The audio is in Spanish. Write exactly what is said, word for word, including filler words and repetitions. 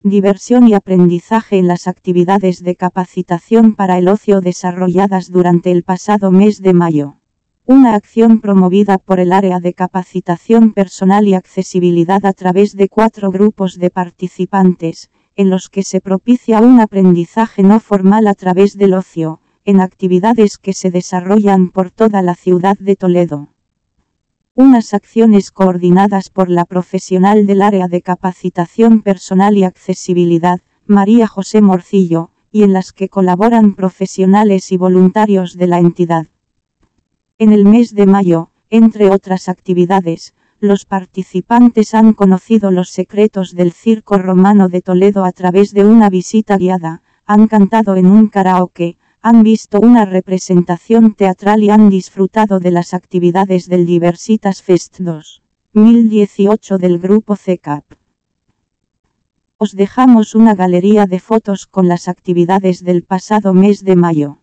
Diversión y aprendizaje en las actividades de capacitación para el ocio desarrolladas durante el pasado mes de mayo. Una acción promovida por el área de capacitación personal y accesibilidad a través de cuatro grupos de participantes, en los que se propicia un aprendizaje no formal a través del ocio, en actividades que se desarrollan por toda la ciudad de Toledo. Unas acciones coordinadas por la profesional del área de capacitación personal y accesibilidad, María José Morcillo, y en las que colaboran profesionales y voluntarios de la entidad. En el mes de mayo, entre otras actividades, los participantes han conocido los secretos del Circo Romano de Toledo a través de una visita guiada, han cantado en un karaoke, han visto una representación teatral y han disfrutado de las actividades del Diversitas Fest dos mil dieciocho del grupo C C A P. Os dejamos una galería de fotos con las actividades del pasado mes de mayo.